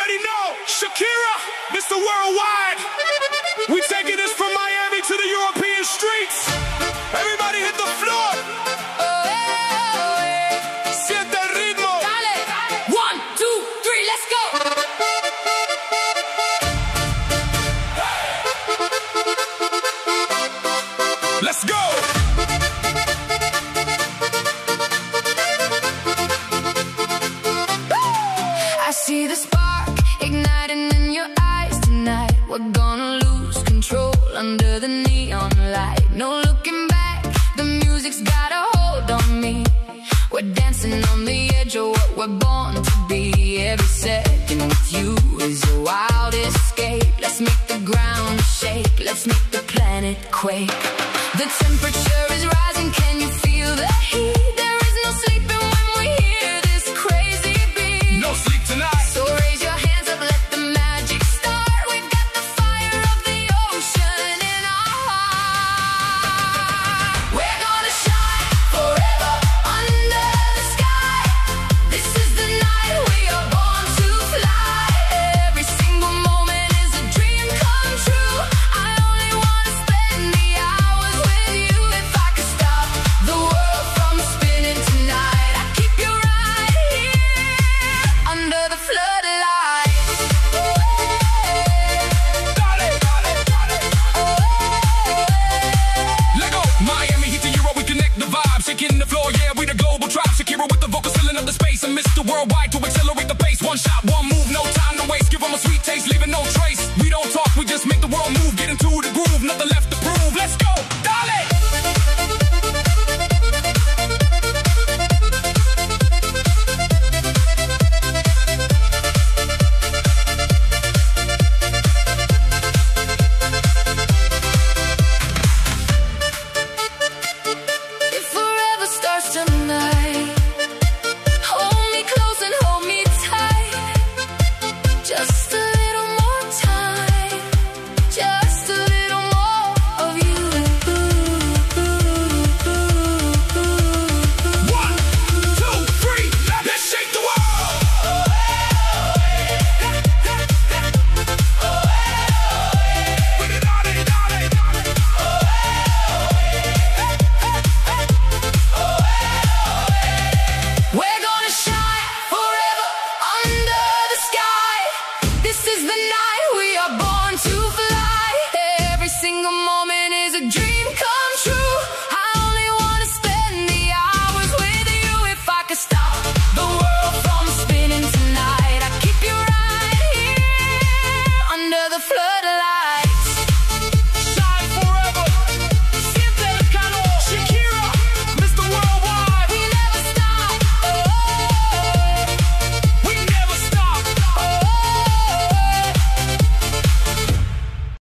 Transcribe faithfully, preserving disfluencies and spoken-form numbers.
already know, Shakira, Mister Worldwide. We taking this from Miami to the European streets. Everybody hit the floor. Siente el ritmo. Dale. One, two, three, let's go. Let's go. I see the spark igniting in your eyes tonight. We're gonna lose control under the neon light. No looking back, the music's got a hold on me. We're dancing on the edge of what we're born to be. Every second with you is a wild escape. Let's make the ground shake, let's make the planet quake. The temperature is rising, can you feel the heat? There is no sleeping when we hear this crazy beat. No sleep tonight. So raise your hands up, let the magic start. We got the fire of the ocean in our heart. We're gonna shine forever under the sky. This is the night we are born to fly. Every single moment is a dream come true. I only wanna spend the hours with you. If I could stop the world from spinning tonight, I'd keep you right here under the floodlights. Dale, dale, dale. Let go. Miami heat to Euro, we connect the vibe. Shaking the floor, yeah, we the global tribe. Shakira with the vocals filling up the space. And Mister Worldwide to accelerate the pace. One shot, one move, no time to waste. Give them a sweet taste, leaving no trace. We don't talk, we just make the world move. Get into the groove, nothing left to prove. Let's go.